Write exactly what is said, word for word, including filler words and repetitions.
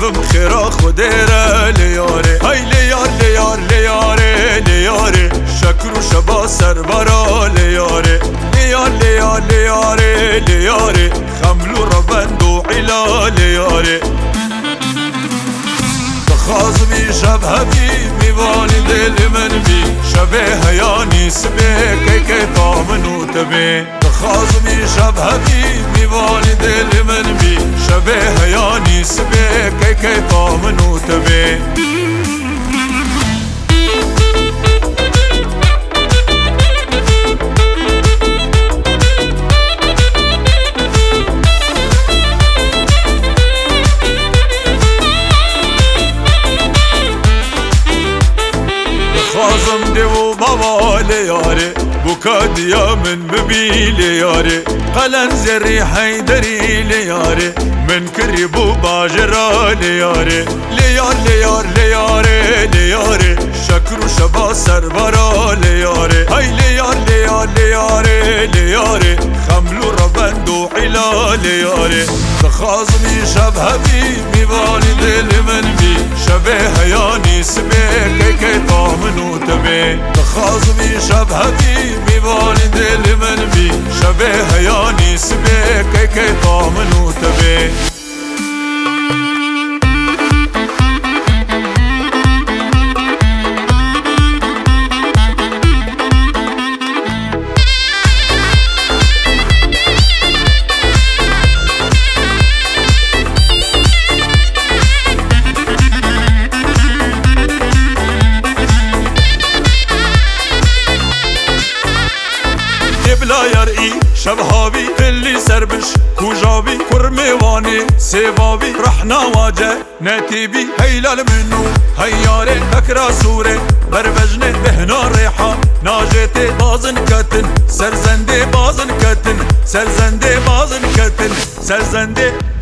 بم خیرا خودره لیاره های لیار لیار لیاره لیاره شکر و شبا سربرا لیاره لیار لیار لیاره لیاره خمل و ربند و علا لیاره خازمی شب حبیب میوانی دل من بی شب هیانی سبه که که تامنو تبه خازمی شب حبیب میوانی دل من بی شب هیانی سبه که که تامنو تبه خازم دیو بابا لیاره بوکادیا من ببی لیاره قلن زری حیدری لیاره من کری بو باجرا لیاره لیار لیار لیاره لیاره شکر و شبا سربرا لیاره های لیار لیار لیاره لیاره خمل و ربند و علا لیاره خازمی شب حبیب میوانی دل من بی شب هیانی سبه که که تامنو تبه خازمی شب حبیب میوانی دل من بی شب هیانی سبه که که تامنو تبه بلا يرئي شبهابي اللي سربش كوجابي كرميواني سيبابي رحنا واجه نتيبي هيلال منو هياري بكرا سوري بربجني بهنا ريحة ناجيتي بازن كتن سرزندي بازن كتن سرزندي بازن كتن سرزندي